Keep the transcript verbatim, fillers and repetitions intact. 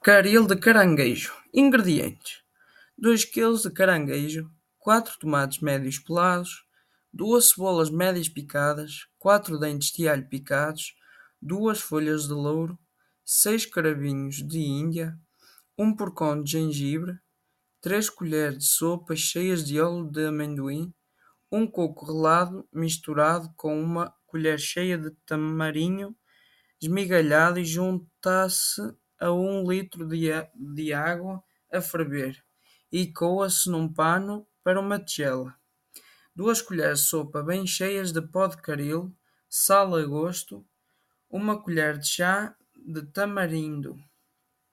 Caril de caranguejo. Ingredientes: dois quilos de caranguejo, quatro tomates médios pelados, duas cebolas médias picadas, quatro dentes de alho picados, duas folhas de louro, seis cravinhos de Índia, um porcão de gengibre, três colheres de sopa cheias de óleo de amendoim, um coco relado misturado com uma colher cheia de tamarinho esmigalhado e junta-se a um litro de, a- de água a ferver e coa-se num pano para uma tigela. Duas colheres de sopa bem cheias de pó de caril, sal a gosto, uma colher de chá de tamarindo